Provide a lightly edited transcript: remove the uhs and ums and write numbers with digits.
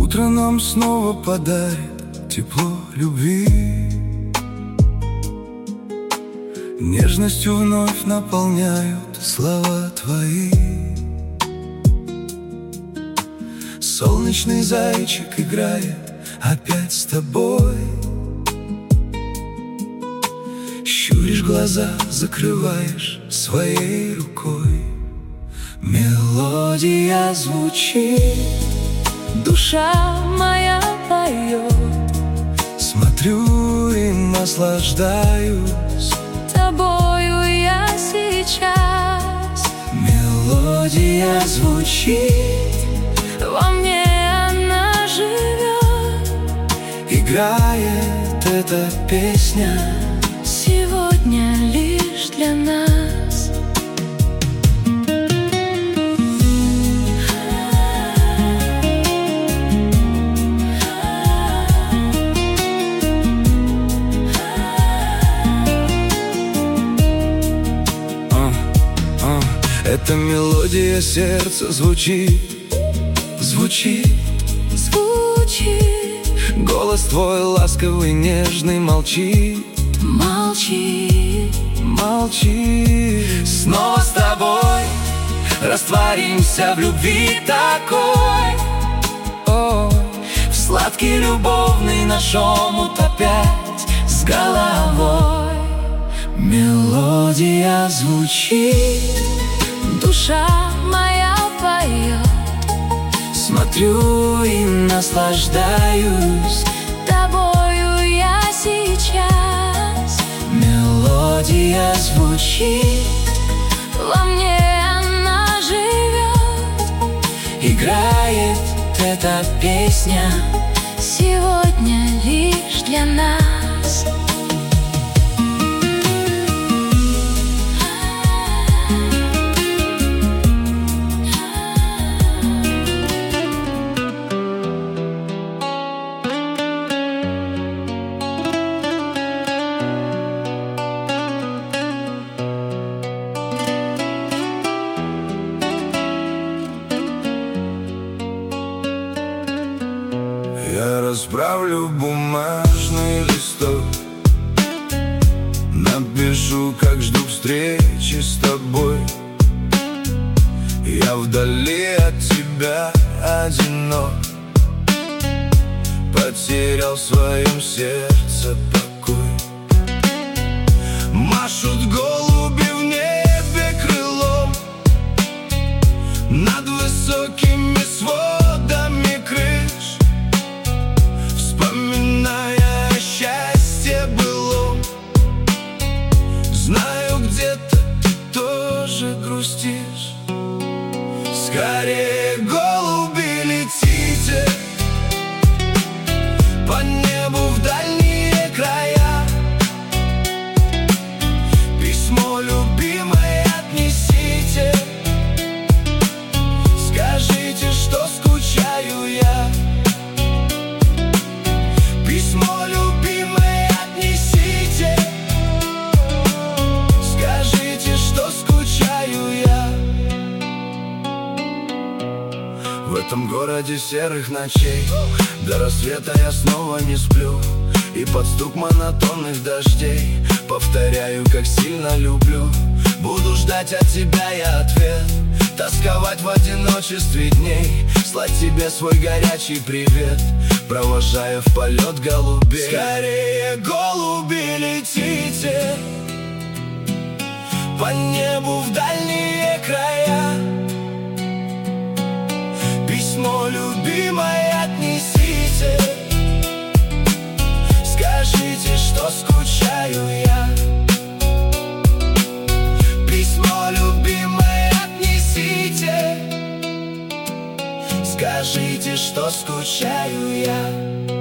Утро нам снова подарит тепло любви, нежностью вновь наполняют слова твои. Солнечный зайчик играет опять с тобой. Щуришь глаза, закрываешь своей рукой. Мелодия звучит, душа моя поет. Смотрю и наслаждаюсь Тобою я сейчас. Мелодия звучит, Во мне она живет. играет эта песня Сегодня лишь для нас. Эта мелодия сердца звучит, звучит, Звучит, голос твой ласковый, нежный молчит, молчи. молчит. Снова с тобой растворимся в любви такой. О, в сладкий любовный наш омут опять с головой. Мелодия звучит, Душа моя поет. смотрю и наслаждаюсь Тобою я сейчас. Мелодия звучит, Во мне она живет. играет эта песня Сегодня лишь для нас. Я расправлю бумажный листок, напишу, как жду встречи с тобой. Я вдали от тебя одинок, потерял в своем сердце покой. Машут голуби в небе крылом над высокими сводами крыш, вспоминая о счастье былом. Знаю, где-то ты тоже грустишь. Скорее, голуби, летите по небу в дальние края. Письмо любимое отнесите, скажите, что скучаю я. Письмо любимое отнесите, скажите, что скучаю я. В этом городе серых ночей до рассвета я снова не сплю, и под стук монотонных дождей повторяю, как сильно люблю. Буду ждать от тебя я ответ, тосковать в одиночестве дней, слать тебе свой горячий привет, провожая в полет голубей. Скорее, голуби, летите по небу в дальние края. Письмо любимое отнесите, скажите, что скучаю я. Письмо любимое отнесите, скажите, что скучаю я.